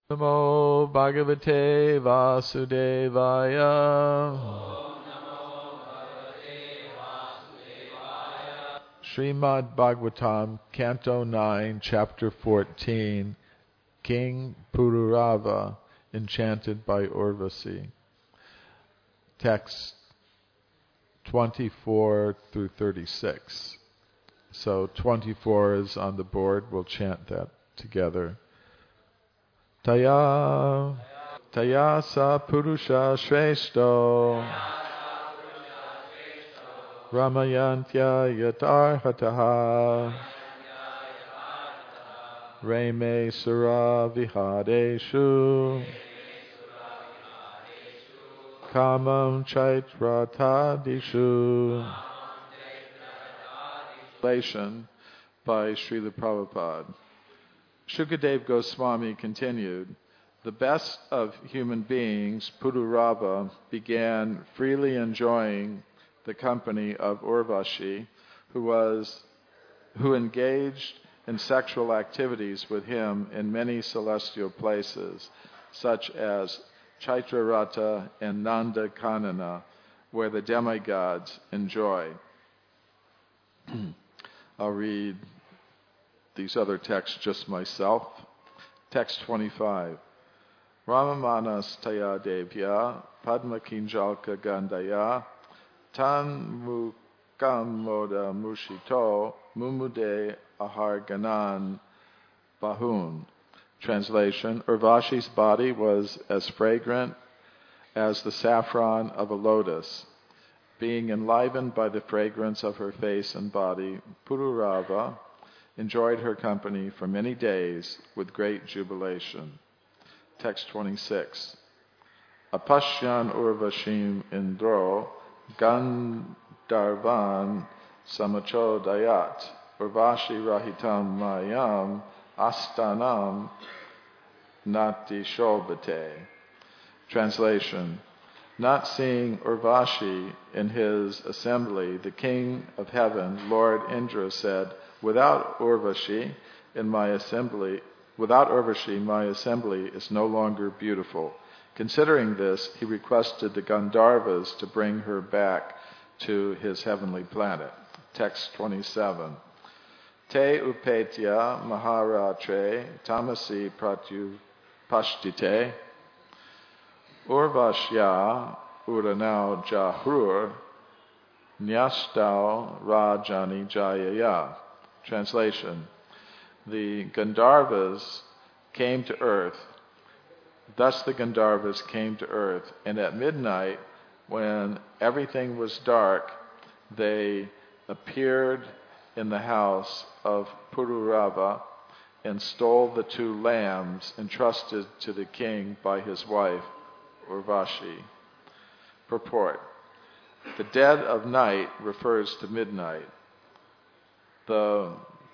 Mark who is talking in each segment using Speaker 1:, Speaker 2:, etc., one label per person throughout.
Speaker 1: Namo Bhagavate Vasudevaya. Srimad Bhagavatam, Canto 9, Chapter 14, King Pururava, enchanted by Urvasi. Text 24 through 36. So 24 is on the board. We'll chant that together. Taya sa Purusha Shreshto Ramayantya Yatarhataha Reme Sura Vihadeshu Kamam Chaitratadishu. Translation by Srila Prabhupada. Shukadev Goswami continued, the best of human beings, Pururava, began freely enjoying the company of Urvashi, who engaged in sexual activities with him in many celestial places, such as Chaitrarata and Nanda Kanana, where the demigods enjoy. I'll read these other texts just myself. Text 25. Ramamanas taya devya padma kinjalka gandaya tan mukam moda mushito mumude aharganan bahun. Translation. Urvashi's body was as fragrant as the saffron of a lotus. Being enlivened by the fragrance of her face and body, Pururava enjoyed her company for many days with great jubilation. Text 26. Apashyan Urvashim Indro Gandharvan Samachodayat Urvashi Rahitam Mayam Astanam Nati Shobhate. Translation. Not seeing Urvashi in his assembly, the king of heaven, Lord Indra, said, Without Urvashi, my assembly is no longer beautiful. Considering this, he requested the Gandharvas to bring her back to his heavenly planet. Text 27. Te upetya maharatre tamasi pratyupashtite Urvashya uranau jahur nyastau rajani jayaya. Translation. The Gandharvas came to earth. Thus the Gandharvas came to earth, and at midnight, when everything was dark, they appeared in the house of Pururava and stole the 2 lambs entrusted to the king by his wife, Urvashi. Purport. The dead of night refers to midnight. The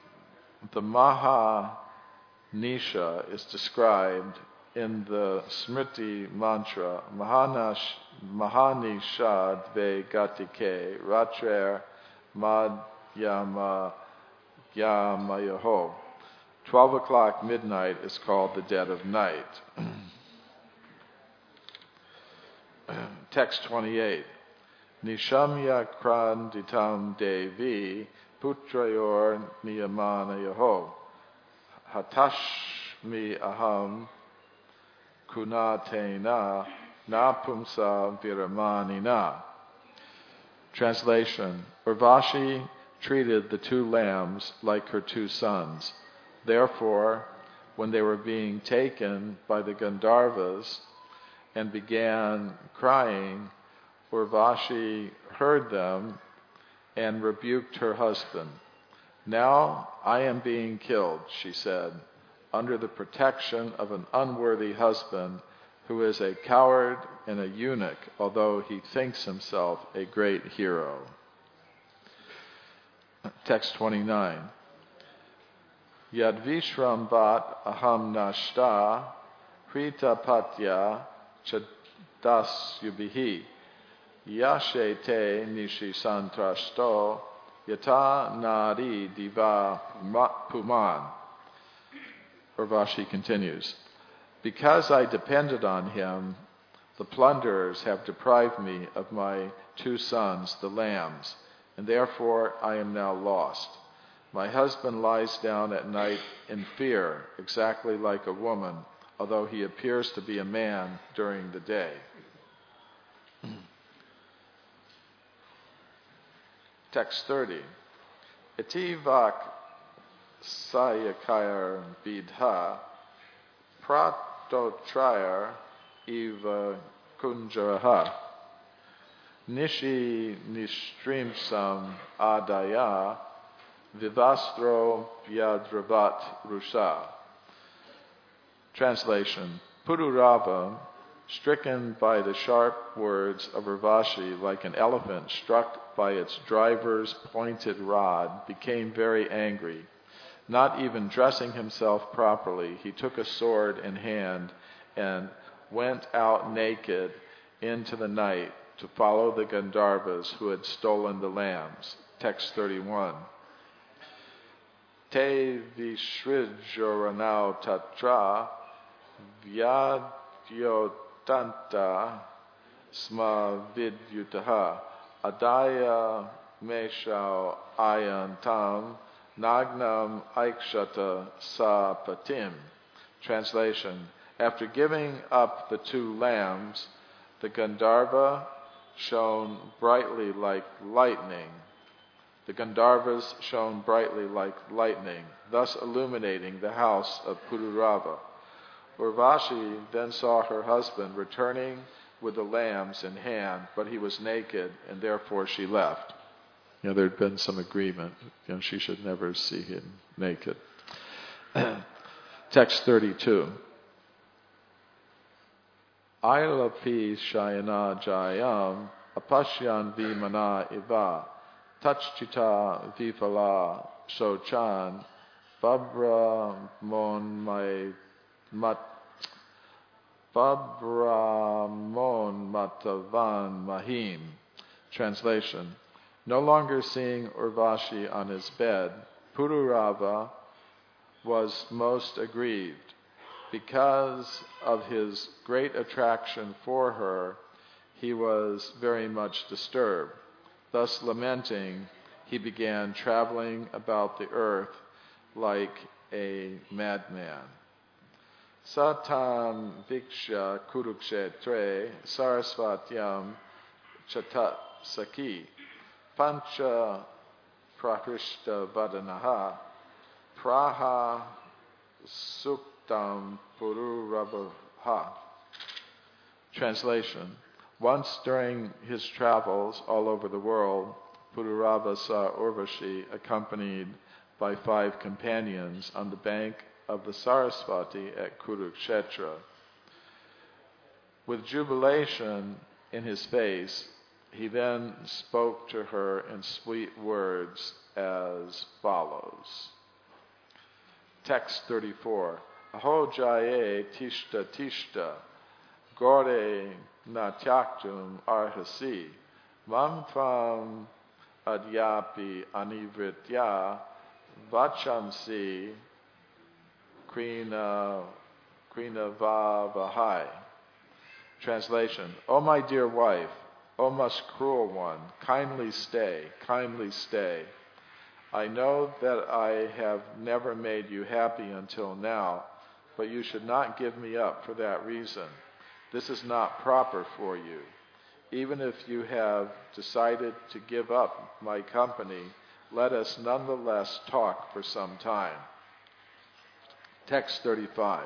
Speaker 1: Mahanisha is described in the Smriti mantra Mahanisha Dve Gatike Ratrer Madhyama Yamayaho. 12 o'clock midnight is called the dead of night. Text 28. Nishamya kranditam devi putrayor niyamana yaho hatashmi aham kunatena napumsa viramanina. Translation. Urvashi treated the 2 lambs like her 2 sons. Therefore, when they were being taken by the Gandharvas and began crying, Urvashi heard them and rebuked her husband. Now I am being killed, she said, under the protection of an unworthy husband who is a coward and a eunuch, although he thinks himself a great hero. Text 29. Yadvishram vat aham nashta hrita patya chadasyubihi yashe te nishi santrasto yata nadi diva puman. Urvashi continues. Because I depended on him, the plunderers have deprived me of my 2 sons, the lambs, and therefore I am now lost. My husband lies down at night in fear, exactly like a woman, although he appears to be a man during the day. Text 30. Iti vak sayakayar vidha pratotrayar eva kunjaraha nishi nistrimsam adaya vivastro vyadravat rusha. Translation. Pururava, stricken by the sharp words of Urvashi like an elephant struck by its driver's pointed rod, became very angry. Not even dressing himself properly, he took a sword in hand and went out naked into the night to follow the Gandharvas who had stolen the lambs. Text 31. Te vishrijoranau tatra vyadyotanta sma vidyutaha adaya meshau ayantam nagnam aikshata sa patim. Translation. After giving up the 2 lambs, the Gandharva shone brightly like lightning. The Gandharvas shone brightly like lightning, thus illuminating the house of Pururava. Urvashi then saw her husband returning with the lambs in hand, but he was naked, and therefore she left. There had been some agreement. She should never see him naked. Text 32. Ailapi shayana jayam apashyan vimana iva tachchita vifala shochan babra mon matavan mahim. Translation. No longer seeing Urvashi on his bed, Pururava was most aggrieved. Because of his great attraction for her, he was very much disturbed. Thus lamenting, he began traveling about the earth like a madman. Satam viksha kurukshetre sarasvatyam chatat saki pancha prakrishta vadanaha praha suktam pururabha. Translation. Once during his travels all over the world, Pururava saw Urvashi accompanied by 5 companions on the bank of the Sarasvati at Kurukshetra. With jubilation in his face, he then spoke to her in sweet words as follows. Text 34. Aho jaye tishta tishta, gore natyaktum arhasi, mam tvam adyapi anivritya, vachamsi krina vavahai. Translation. O my dear wife, O most cruel one, kindly stay, kindly stay. I know that I have never made you happy until now, but you should not give me up for that reason. This is not proper for you. Even if you have decided to give up my company, let us nonetheless talk for some time. Text 35.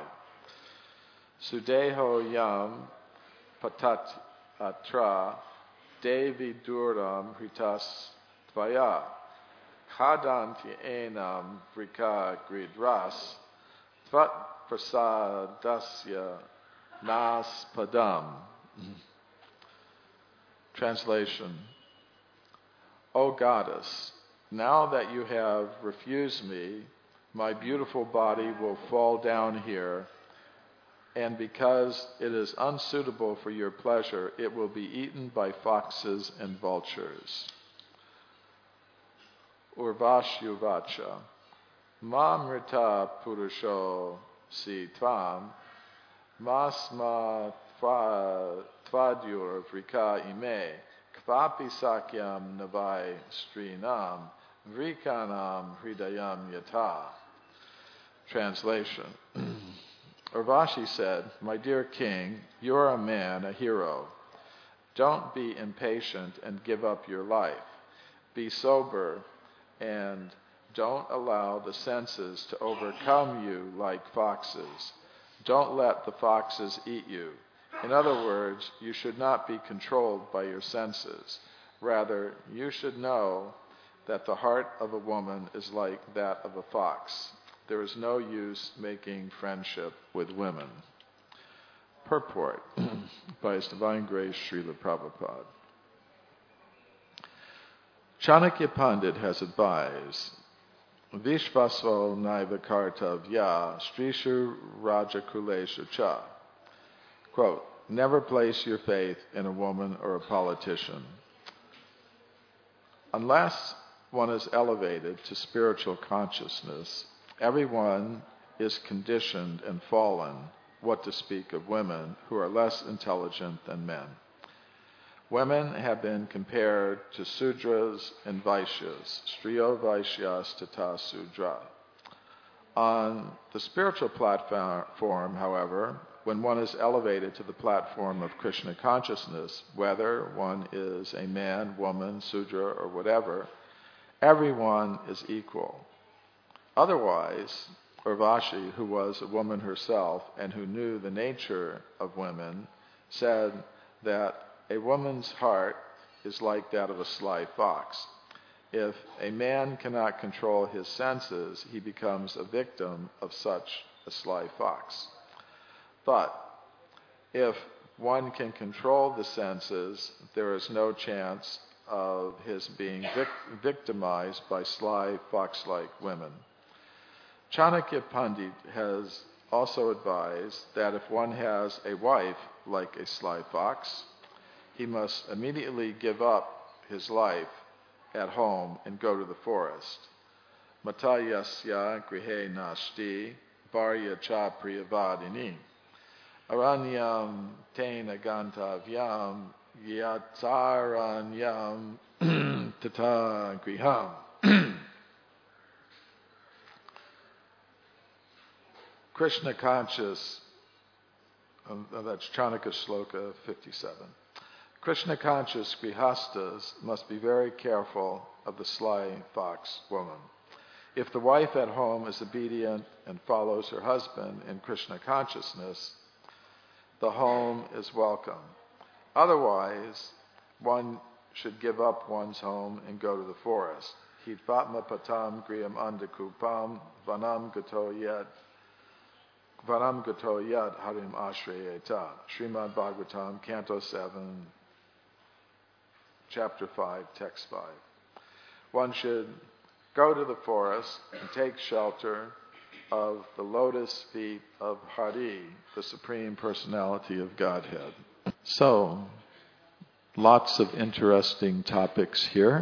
Speaker 1: Sudeho yam patat atra devi duram hritas tvaya kadanti enam vrika gridras tvat prasadasya nas padam. Translation. O goddess, now that you have refused me, my beautiful body will fall down here, and because it is unsuitable for your pleasure, it will be eaten by foxes and vultures. Urvashyuvacha. Mamrita purusho si tvam Masma tvadyur vrika ime, kvapi sakyam navai strinam, vrikanam hridayam yata. Translation. Urvashi said, "My dear king, you are a man, a hero. Don't be impatient and give up your life. Be sober and don't allow the senses to overcome you like foxes. Don't let the foxes eat you. In other words, you should not be controlled by your senses. Rather, you should know that the heart of a woman is like that of a fox. There is no use making friendship with women." Purport by His Divine Grace Srila Prabhupada. Chanakya Pandit has advised, Vishvaso naiva kartavya strishu rajakuleshu cha. Quote, never place your faith in a woman or a politician. Unless one is elevated to spiritual consciousness, everyone is conditioned and fallen, what to speak of women who are less intelligent than men. Women have been compared to Sudras and Vaishyas, Striyo Vaishyas tata Sudra. On the spiritual platform, however, when one is elevated to the platform of Krishna consciousness, whether one is a man, woman, Sudra, or whatever, everyone is equal. Otherwise, Urvashi, who was a woman herself and who knew the nature of women, said that a woman's heart is like that of a sly fox. If a man cannot control his senses, he becomes a victim of such a sly fox. But if one can control the senses, there is no chance of his being victimized by sly fox-like women. Chanakya Pandit has also advised that if one has a wife like a sly fox, he must immediately give up his life at home and go to the forest. Matayasya grihe nashti varya cha priyavadini aranyam tena gantavyam yataranyam tata griham. Krishna conscious, that's Chanakya Shloka 57. Krishna conscious grihastas must be very careful of the sly fox woman. If the wife at home is obedient and follows her husband in Krishna consciousness, the home is welcome. Otherwise, one should give up one's home and go to the forest. Hitvatma patam griyam andakupam vanam gato yat harim ashrayeta. Srimad Bhagavatam, Canto 7, Chapter 5, Text 5. One should go to the forest and take shelter of the lotus feet of Hari, the Supreme Personality of Godhead. So, lots of interesting topics here.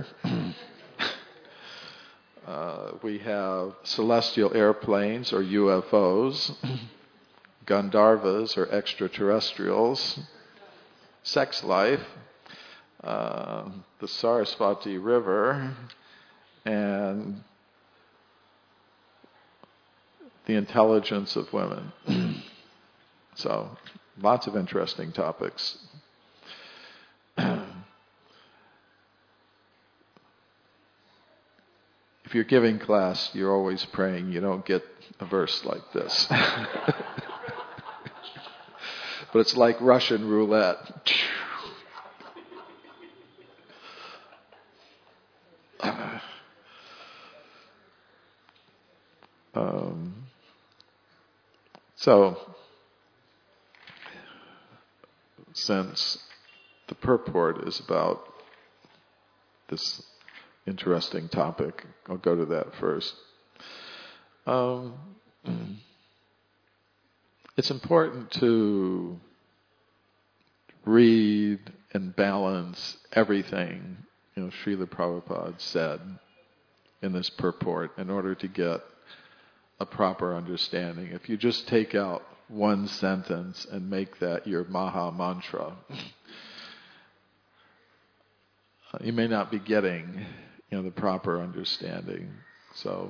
Speaker 1: We have celestial airplanes or UFOs, Gandharvas or extraterrestrials, sex life, the Saraswati River, and the intelligence of women. So, lots of interesting topics. If you're giving class, you're always praying you don't get a verse like this. But it's like Russian roulette. So, since the purport is about this interesting topic, I'll go to that first. It's important to read and balance everything, Srila Prabhupada said in this purport in order to get a proper understanding. If you just take out one sentence and make that your Maha Mantra. You may not be getting, the proper understanding. So,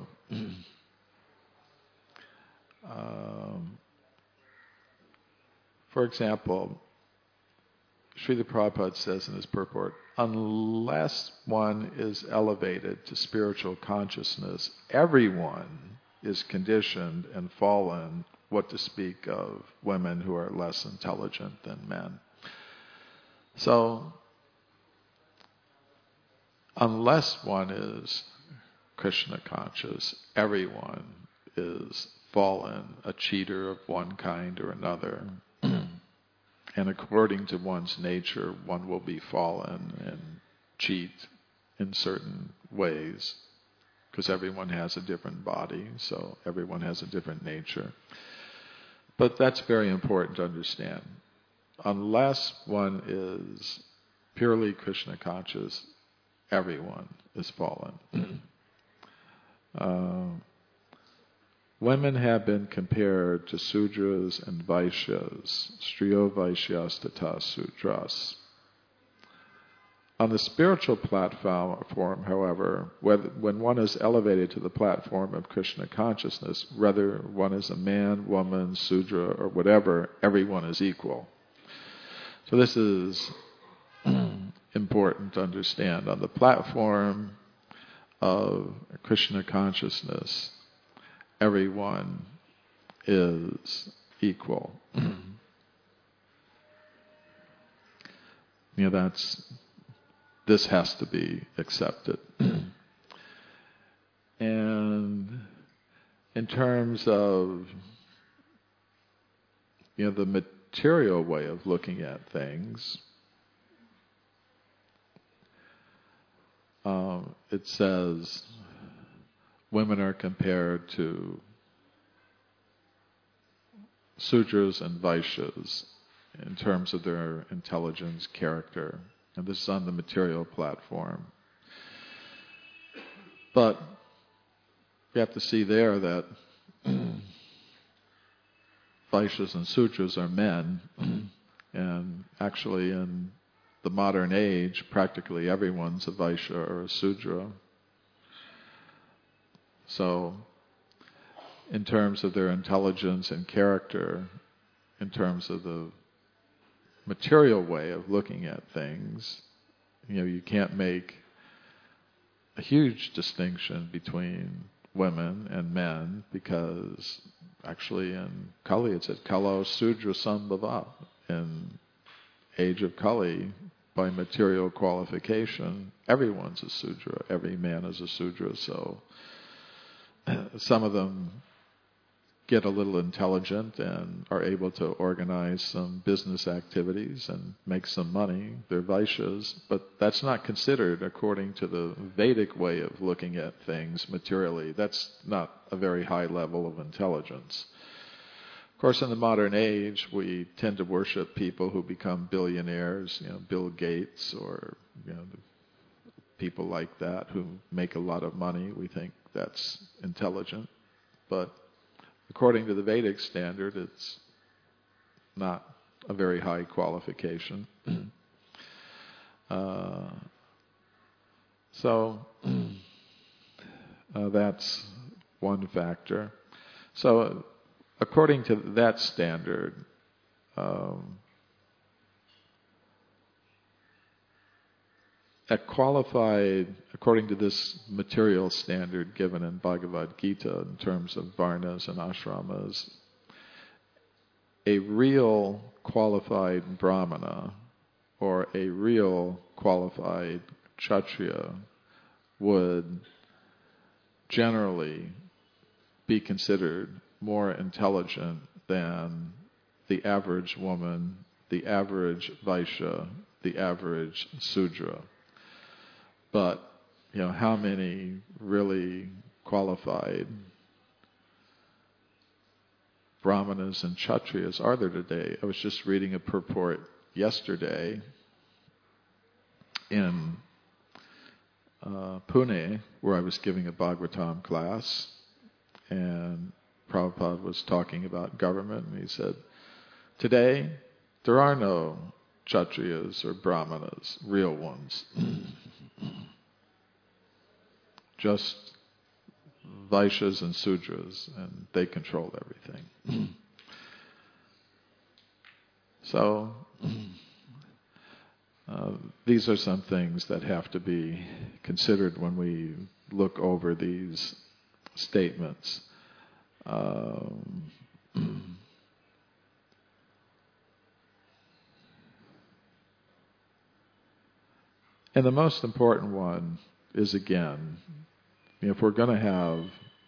Speaker 1: for example, Srila Prabhupada says in his purport, unless one is elevated to spiritual consciousness, everyone is conditioned and fallen, what to speak of women who are less intelligent than men. So, unless one is Krishna conscious, everyone is fallen, a cheater of one kind or another. And according to one's nature, one will be fallen and cheat in certain ways, because everyone has a different body, so everyone has a different nature. But that's very important to understand. Unless one is purely Krishna conscious, everyone is fallen. Women have been compared to Sudras and Vaishyas, Striyo Vaishyas tata Sudras. On the spiritual platform, however, when one is elevated to the platform of Krishna consciousness, whether one is a man, woman, Sudra, or whatever, everyone is equal. So this is important to understand. On the platform of Krishna consciousness, everyone is equal. This has to be accepted. And in terms of the material way of looking at things, it says women are compared to Sudras and Vaishyas in terms of their intelligence, character. And this is on the material platform. But you have to see there that Vaishyas and Sudras are men, and actually in the modern age, practically everyone's a Vaishya or a Sudra. So, in terms of their intelligence and character, in terms of the material way of looking at things, you can't make a huge distinction between women and men, because actually in Kali it said Kalo Sudra Sambhava. In age of Kali, by material qualification, everyone's a Sudra, every man is a Sudra. So some of them get a little intelligent and are able to organize some business activities and make some money. They're Vaishyas, but that's not considered according to the Vedic way of looking at things materially. That's not a very high level of intelligence. Of course, in the modern age, we tend to worship people who become billionaires, Bill Gates or people like that who make a lot of money. We think that's intelligent, but according to the Vedic standard, it's not a very high qualification. So that's one factor. So according to that standard, according to this material standard given in Bhagavad Gita in terms of varnas and ashramas, a real qualified brahmana or a real qualified kshatriya would generally be considered more intelligent than the average woman, the average Vaishya, the average Sudra. But, how many really qualified brahmanas and kshatriyas are there today? I was just reading a purport yesterday in Pune, where I was giving a Bhagavatam class, and Prabhupada was talking about government, and he said, today there are no Kshatriyas or Brahmanas, real ones. Just Vaishyas and Sudras, and they control everything. So, these are some things that have to be considered when we look over these statements. And the most important one is, again, if we're going to have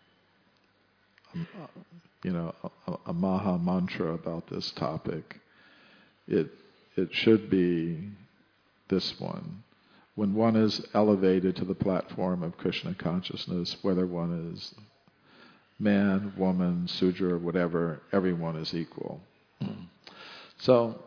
Speaker 1: a Maha Mantra about this topic, it should be this one. When one is elevated to the platform of Krishna consciousness, whether one is man, woman, Sudra, whatever, everyone is equal. So,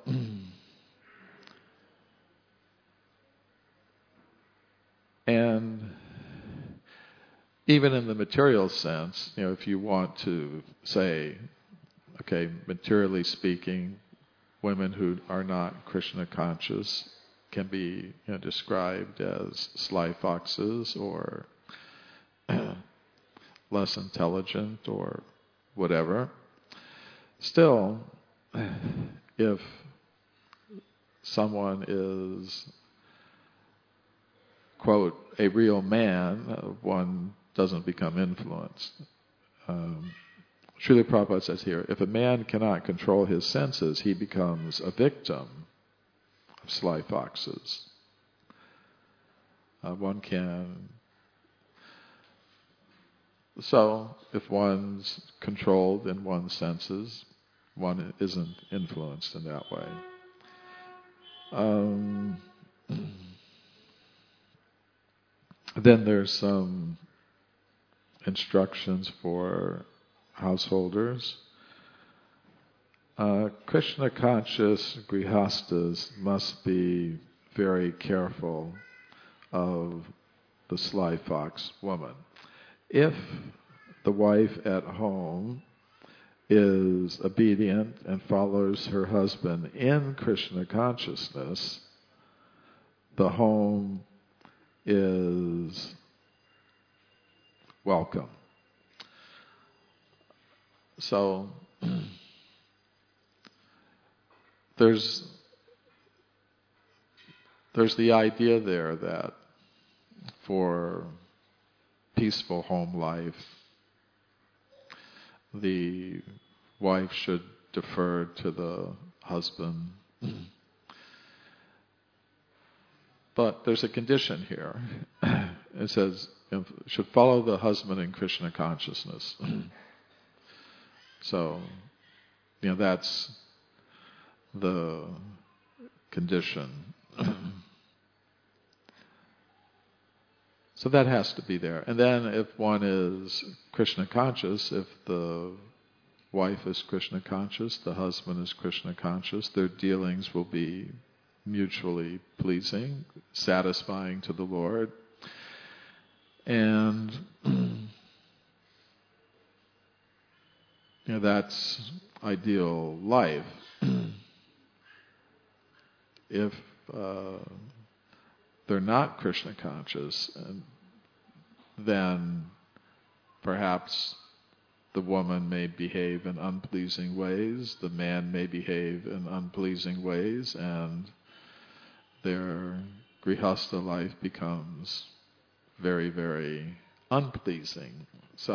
Speaker 1: and even in the material sense, if you want to say, okay, materially speaking, women who are not Krishna conscious can be described as sly foxes or less intelligent or whatever. Still, if someone is, quote, a real man, one doesn't become influenced. Srila Prabhupada says here, if a man cannot control his senses, he becomes a victim of sly foxes. One can... So, if one's controlled in one's senses, one isn't influenced in that way. Then there's some instructions for householders. Krishna conscious grihastas must be very careful of the sly fox woman. If the wife at home is obedient and follows her husband in Krishna consciousness, the home is welcome. So there's the idea there that for peaceful home life, the wife should defer to the husband. But there's a condition here. It says, should follow the husband in Krishna consciousness. So, that's the condition. So that has to be there. And then if one is Krishna conscious, if the wife is Krishna conscious, the husband is Krishna conscious, their dealings will be mutually pleasing, satisfying to the Lord. And that's ideal life. If they're not Krishna conscious, then perhaps the woman may behave in unpleasing ways, the man may behave in unpleasing ways, and their grihastha life becomes very, very unpleasing.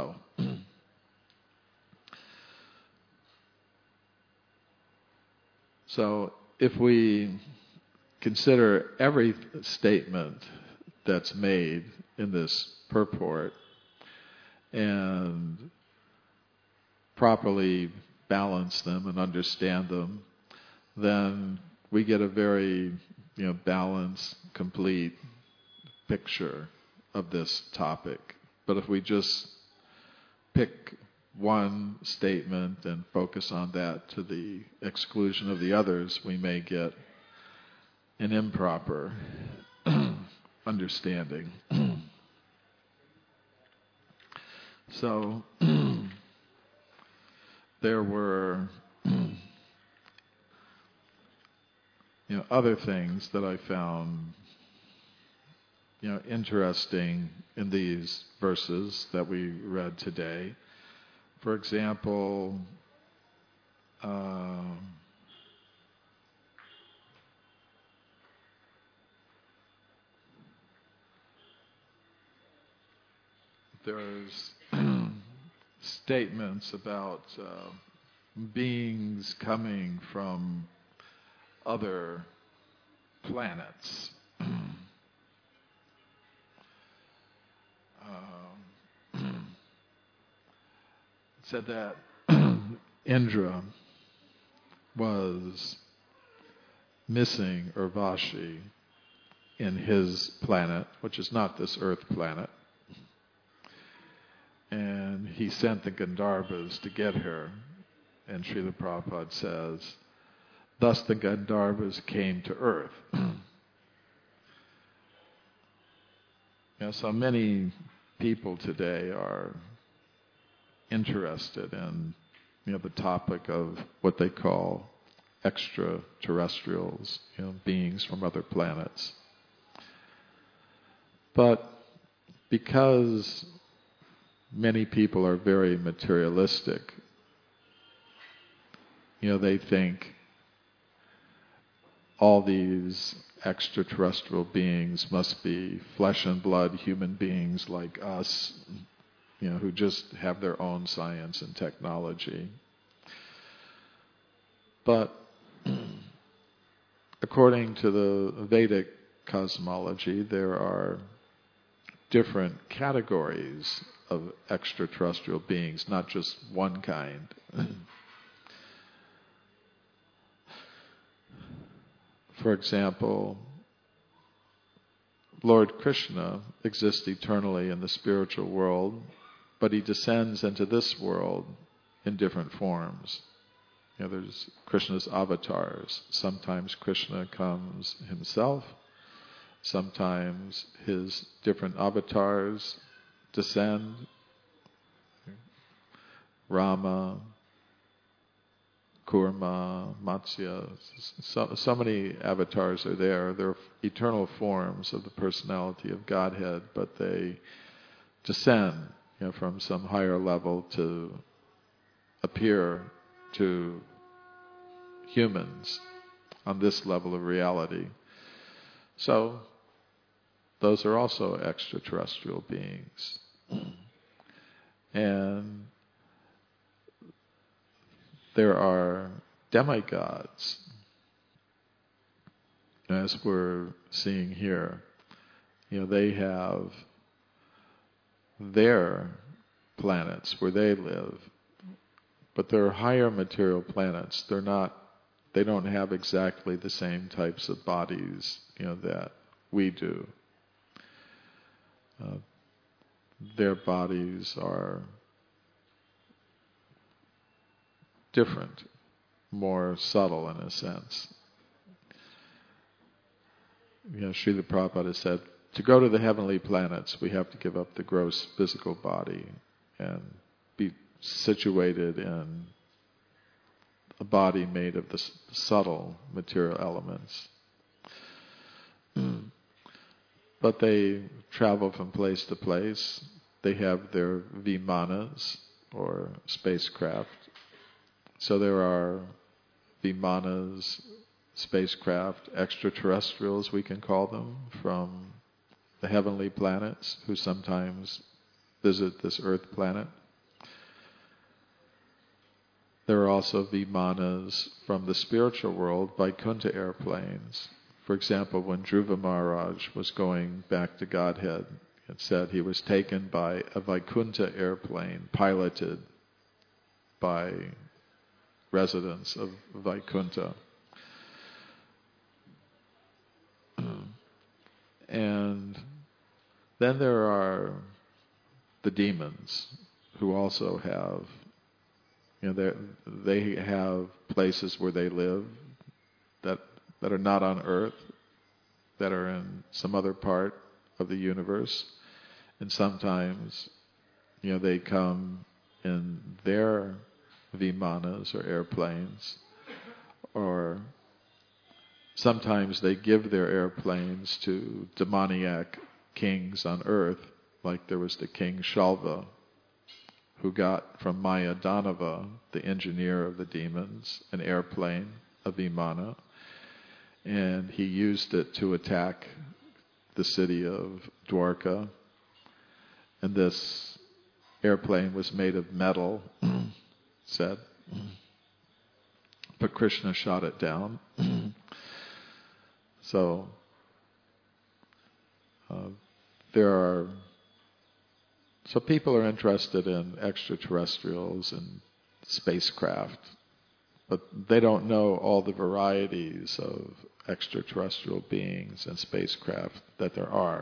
Speaker 1: So if we consider every statement that's made in this purport and properly balance them and understand them, then we get a very balanced, complete picture of this topic. But if we just pick one statement and focus on that to the exclusion of the others, we may get an improper understanding. So, there were other things that I found interesting in these verses that we read today. For example, there's statements about beings coming from other planets. It said that Indra was missing Urvashi in his planet, which is not this Earth planet. And he sent the Gandharvas to get her. And Srila Prabhupada says, thus the Gandharvas came to Earth. So many people today are interested in the topic of what they call extraterrestrials, beings from other planets. But because many people are very materialistic, they think all these extraterrestrial beings must be flesh and blood human beings like us, who just have their own science and technology. But according to the Vedic cosmology, there are different categories of extraterrestrial beings, not just one kind. For example, Lord Krishna exists eternally in the spiritual world, but he descends into this world in different forms. There's Krishna's avatars. Sometimes Krishna comes himself. Sometimes his different avatars descend. Rama, Kurma, Matsya, so many avatars are there. They're eternal forms of the personality of Godhead, but they descend from some higher level to appear to humans on this level of reality. So those are also extraterrestrial beings. And there are demigods, as we're seeing here. They have their planets where they live, but they're higher material planets. They don't have exactly the same types of bodies, that we do. Their bodies are different, more subtle in a sense. Srila Prabhupada said, to go to the heavenly planets, we have to give up the gross physical body and be situated in a body made of the subtle material elements. But they travel from place to place. They have their vimanas, or spacecraft. So there are vimanas, spacecraft, extraterrestrials, we can call them, from the heavenly planets, who sometimes visit this Earth planet. There are also vimanas from the spiritual world, Vaikuntha airplanes. For example, when Dhruva Maharaj was going back to Godhead, it said he was taken by a Vaikuntha airplane piloted by residents of Vaikuntha. And then there are the demons, who also have, they have places where they live that are not on Earth, that are in some other part of the universe. And sometimes, they come in their vimanas or airplanes, or sometimes they give their airplanes to demoniac kings on earth, like there was the king Shalva, who got from Maya Danava, the engineer of the demons, an airplane, a vimana, and he used it to attack the city of Dwarka. And this airplane was made of metal, said, but Krishna shot it down. So people are interested in extraterrestrials and spacecraft, but they don't know all the varieties of extraterrestrial beings and spacecraft that there are.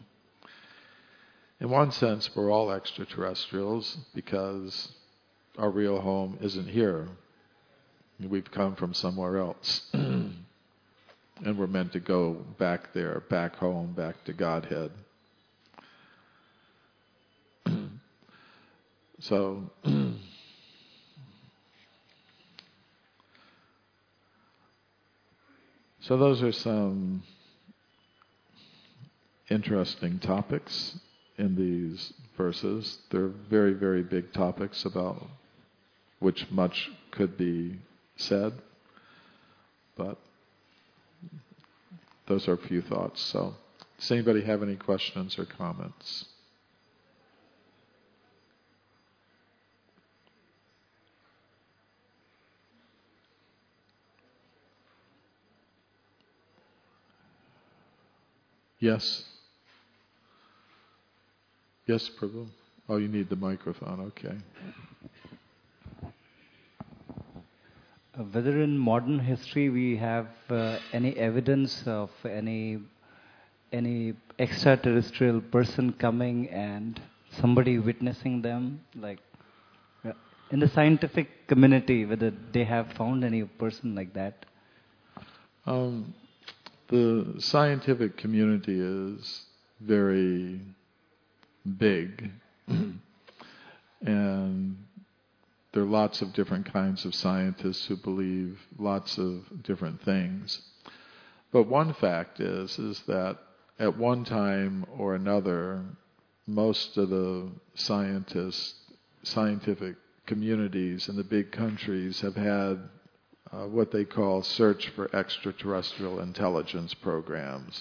Speaker 1: In one sense, we're all extraterrestrials because our real home isn't here. We've come from somewhere else. And we're meant to go back there, back home, back to Godhead. So those are some interesting topics in these verses. They're very, very big topics about which much could be said, but those are a few thoughts. So, does anybody have any questions or comments? Yes. Yes, Prabhu. Oh, you need the microphone. Okay.
Speaker 2: Whether in modern history we have any evidence of any extraterrestrial person coming and somebody witnessing them, like in the scientific community, whether they have found any person like that?
Speaker 1: The scientific community is very big, and there are lots of different kinds of scientists who believe lots of different things. But one fact is that at one time or another, most of the scientific communities in the big countries have had what they call search for extraterrestrial intelligence programs.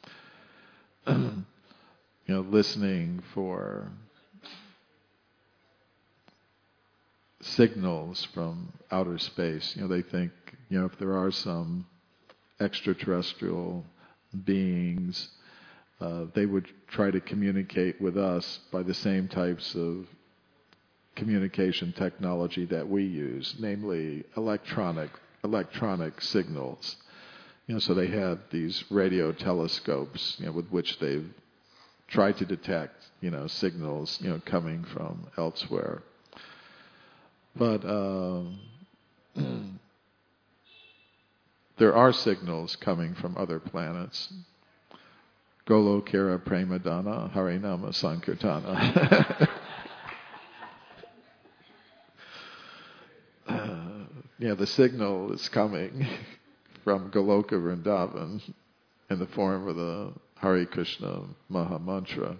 Speaker 1: Listening for signals from outer space. They think, if there are some extraterrestrial beings, they would try to communicate with us by the same types of communication technology that we use, namely electronic signals. So they had these radio telescopes, with which they've tried to detect, signals, coming from elsewhere. But there are signals coming from other planets. Golokera Premadana Harinama Sankirtana. The signal is coming from Goloka Vrindavan in the form of the Hare Krishna Maha Mantra.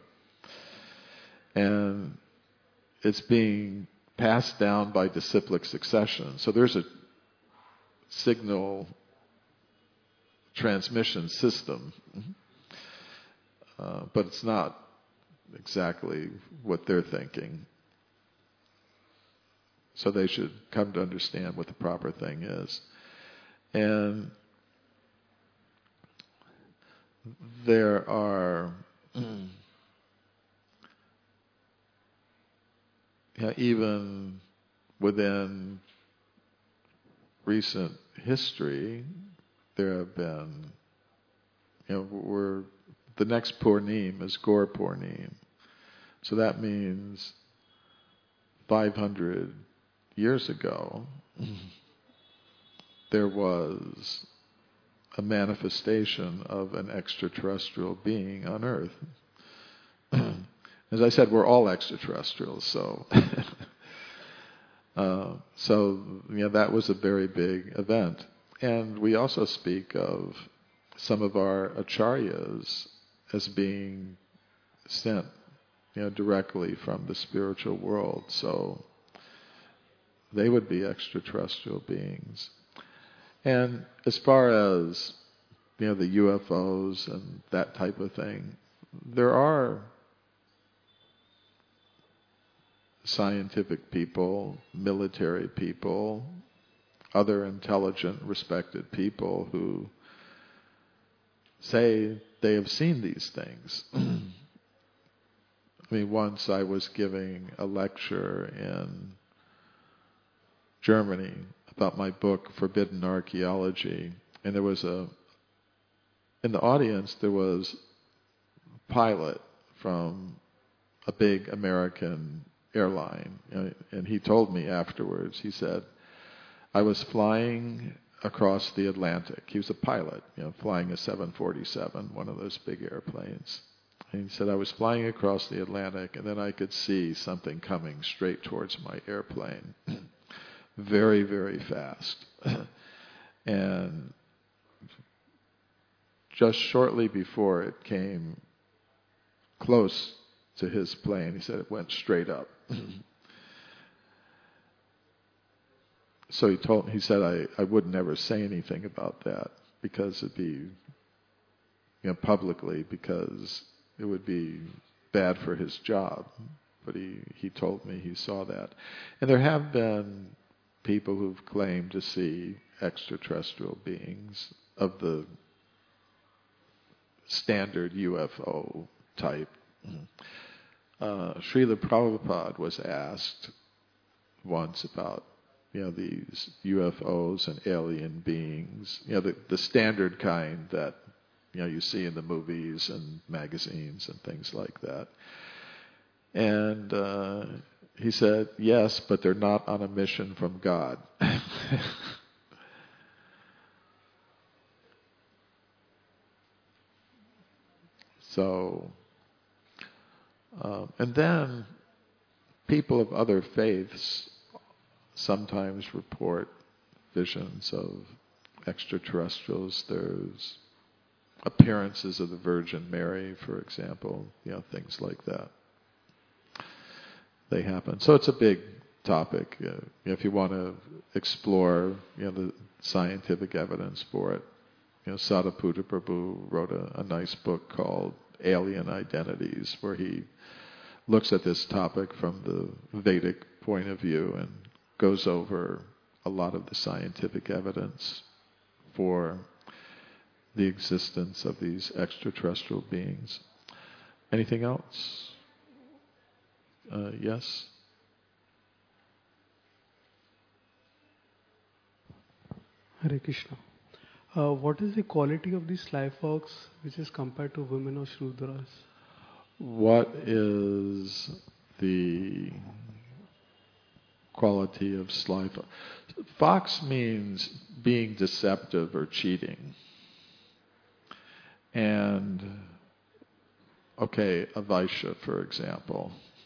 Speaker 1: And it's being passed down by disciplic succession. So there's a signal transmission system, but it's not exactly what they're thinking. So they should come to understand what the proper thing is. And there are even within recent history, there have been, the next Purnim is Gaur Purnim. So that means 500 years ago, there was a manifestation of an extraterrestrial being on Earth. As I said, we're all extraterrestrials, so So that was a very big event. And we also speak of some of our acharyas as being sent directly from the spiritual world. So they would be extraterrestrial beings. And as far as the UFOs and that type of thing, there are scientific people, military people, other intelligent, respected people who say they have seen these things. I mean, once I was giving a lecture in Germany about my book, Forbidden Archaeology, and there was in the audience there was a pilot from a big American airline, and he told me afterwards, he said, I was flying across the Atlantic. He was a pilot, flying a 747, one of those big airplanes. And he said, I was flying across the Atlantic, and then I could see something coming straight towards my airplane. Very, very fast. And just shortly before it came close to his plane, he said it went straight up. So he said I would never say anything about that because it'd be, publicly, because it would be bad for his job. But he told me he saw that. And there have been people who've claimed to see extraterrestrial beings of the standard UFO type. Srila Prabhupada was asked once about these UFOs and alien beings, the standard kind that you see in the movies and magazines and things like that. And he said, yes, but they're not on a mission from God. So, and then people of other faiths sometimes report visions of extraterrestrials. There's appearances of the Virgin Mary, for example, things like that. They happen. So it's a big topic. If you want to explore, the scientific evidence for it, Sadhaputta Prabhu wrote a nice book called Alien Identities, where he looks at this topic from the Vedic point of view and goes over a lot of the scientific evidence for the existence of these extraterrestrial beings. Anything else? Yes?
Speaker 3: Hare Krishna. What is the quality of these sly fox which is compared to women or Shudras?
Speaker 1: What is the quality of sly fox? Fox means being deceptive or cheating. And, a Vaishya, for example.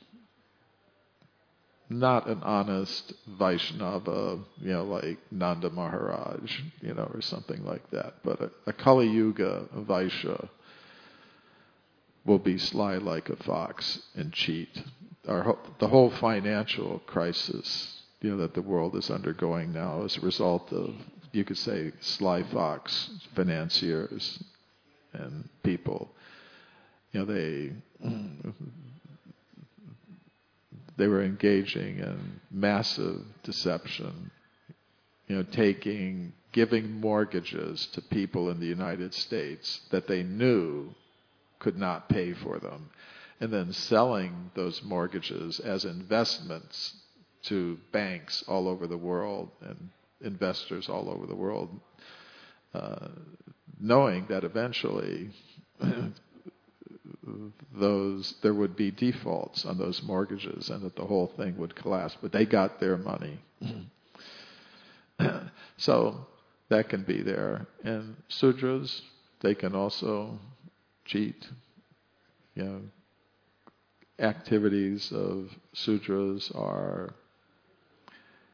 Speaker 1: Not an honest Vaishnava, like Nanda Maharaj, or something like that. But a Kali Yuga Vaishya will be sly like a fox and cheat. The whole financial crisis, that the world is undergoing now as a result of, you could say, sly fox financiers and people. They were engaging in massive deception, giving mortgages to people in the United States that they knew could not pay for them, and then selling those mortgages as investments to banks all over the world and investors all over the world, knowing that eventually there would be defaults on those mortgages and that the whole thing would collapse, but they got their money. So that can be there. And Sudras, they can also cheat. Activities of Sudras are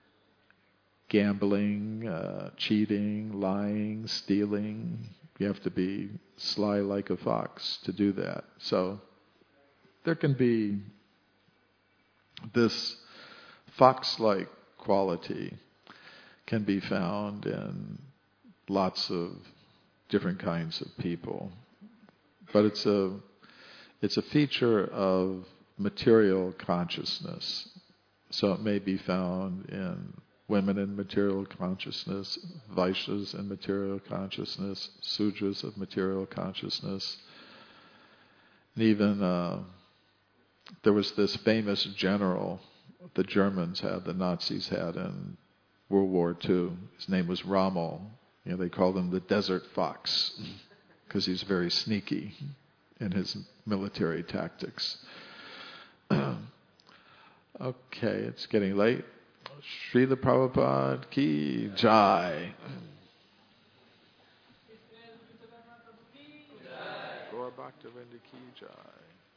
Speaker 1: gambling, cheating, lying, stealing. You have to be sly like a fox to do that. So there can be this fox-like quality can be found in lots of different kinds of people. But it's a feature of material consciousness. So it may be found in women in material consciousness, Vaishyas in material consciousness, Sudras of material consciousness. And even there was this famous general the Germans had, the Nazis had in World War II. His name was Rommel. They called him the Desert Fox because he's very sneaky in his military tactics. Okay, it's getting late. Srila Prabhupada ki jai. Gaur Bhaktivinoda ki jai.